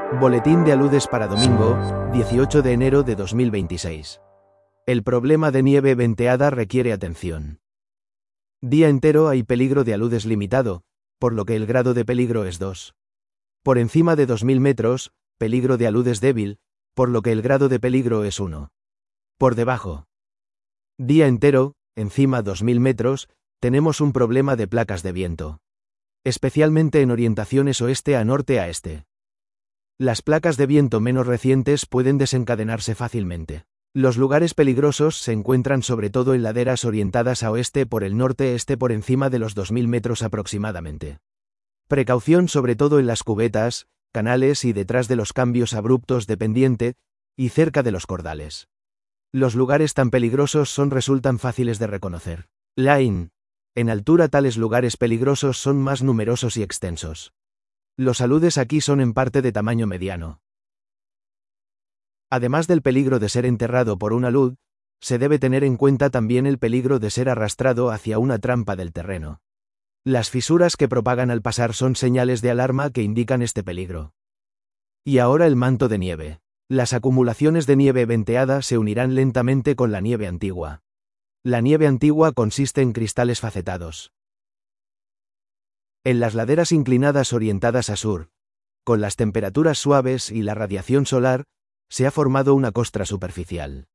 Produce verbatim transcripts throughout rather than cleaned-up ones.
Boletín de aludes para domingo, dieciocho de enero de dos mil veintiséis. El problema de nieve venteada requiere atención. Día entero hay peligro de aludes limitado, por lo que el grado de peligro es dos. Por encima de dos mil metros, peligro de aludes débil, por lo que el grado de peligro es uno. Por debajo. Día entero, encima dos mil metros, tenemos un problema de placas de viento. Especialmente en orientaciones oeste a norte a este. Las placas de viento menos recientes pueden desencadenarse fácilmente. Los lugares peligrosos se encuentran sobre todo en laderas orientadas a oeste por el norte-este por encima de los dos mil metros aproximadamente. Precaución sobre todo en las cubetas, canales y detrás de los cambios abruptos de pendiente, y cerca de los cordales. Los lugares tan peligrosos son resultan fáciles de reconocer. Line. En altura tales lugares peligrosos son más numerosos y extensos. Los aludes aquí son en parte de tamaño mediano. Además del peligro de ser enterrado por un alud, se debe tener en cuenta también el peligro de ser arrastrado hacia una trampa del terreno. Las fisuras que propagan al pasar son señales de alarma que indican este peligro. Y ahora el manto de nieve. Las acumulaciones de nieve venteada se unirán lentamente con la nieve antigua. La nieve antigua consiste en cristales facetados. En las laderas inclinadas orientadas a sur, con las temperaturas suaves y la radiación solar, se ha formado una costra superficial.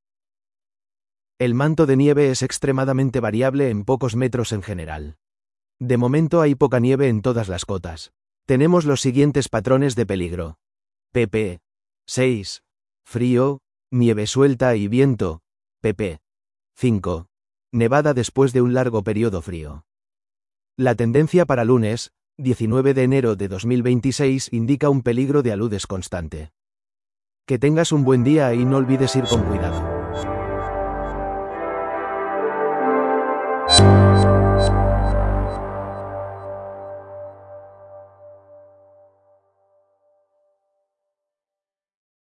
El manto de nieve es extremadamente variable en pocos metros en general. De momento hay poca nieve en todas las cotas. Tenemos los siguientes patrones de peligro. pp. seis. Frío, nieve suelta y viento. pp. cinco. Nevada después de un largo periodo frío. La tendencia para lunes, diecinueve de enero de dos mil veintiséis, indica un peligro de aludes constante. Que tengas un buen día y no olvides ir con cuidado.